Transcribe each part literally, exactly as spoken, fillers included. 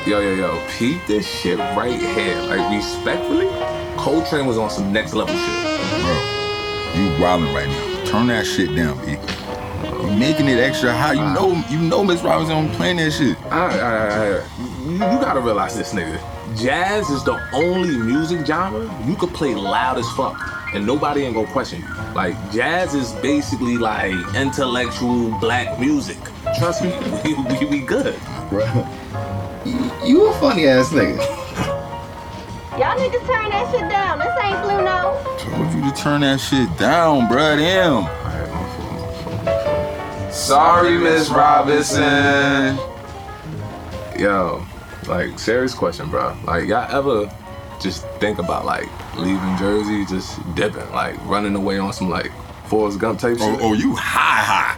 Yo, yo, yo, peep this shit right here. Like, respectfully, Coltrane was on some next level shit. Bro, you wildin' right now. Turn that shit down, B. You making it extra high. You know, you know Miss Robinson playing that shit. Alright, alright, alright. You, you gotta realize this, nigga. Jazz is the only music genre you could play loud as fuck, and nobody ain't gonna question you. Like, jazz is basically like intellectual black music. Trust me, we, we, we good. Bro, you, you a funny ass nigga. Y'all niggas turn that shit down. This ain't Blue Note. Told you to turn that shit down, bruh. Damn. Alright, my fault, my fault, my fault. Sorry, Miss Robinson. Yo, like, serious question, bro. Like, y'all ever just think about, like, leaving Jersey, just dipping, like, running away on some, like, Forrest Gump type shit? Oh, oh you high, high.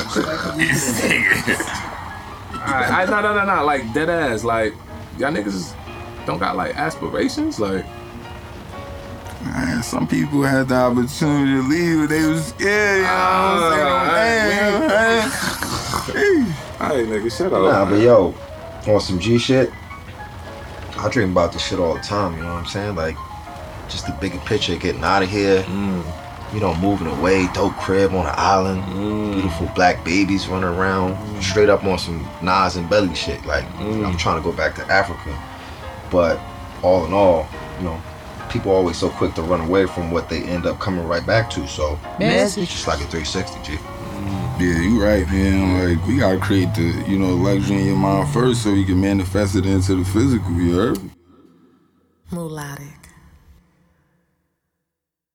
Alright, I, no, no, no, no, like, dead ass, like, y'all niggas don't got, like, aspirations, like... Man, some people had the opportunity to leave, but they was scared, you know what I'm saying? Alright, nigga, shut up. Nah, but yo, on some G shit, I dream about this shit all the time, you know what I'm saying? Like, just the bigger picture, getting out of here, Mm. you know, moving away, dope crib on an island, Mm. beautiful black babies running around, straight up on some Nas and Belly shit. Like, Mm. I'm trying to go back to Africa. But all in all, you know, people are always so quick to run away from what they end up coming right back to. So, it's just like a three sixty, G. Yeah, you right, man. Like, we gotta create the, you know, luxury in your mind first so you can manifest it into the physical, you heard? Mulati.